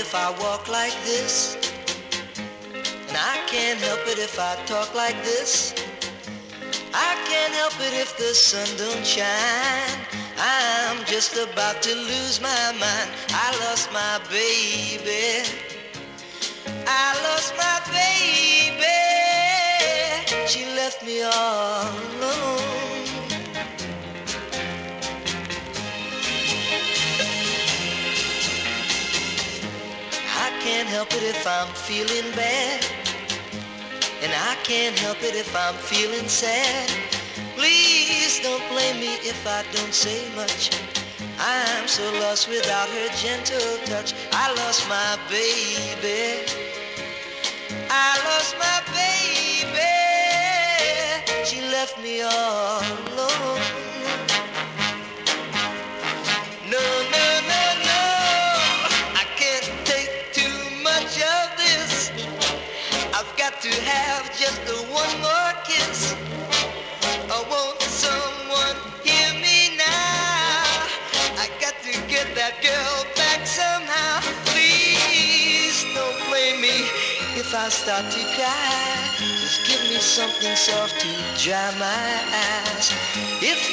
if I walk like this, and I can't help it if I talk like this. I can't help it if the sun don't shine. I'm just about to lose my mind. I lost my baby. I lost my baby. She left me all alone. I can't help it if I'm feeling bad, and I can't help it if I'm feeling sad. Please don't blame me if I don't say much. I'm so lost without her gentle touch. I lost my baby. I lost my baby. She left me all alone. No, no, no, no. I can't take too much of this. I've got to have just one more kiss. I want someone hear me now. I got to get that girl back somehow. Please don't blame me if I start to cry. Just give me something soft to dry my eyes. If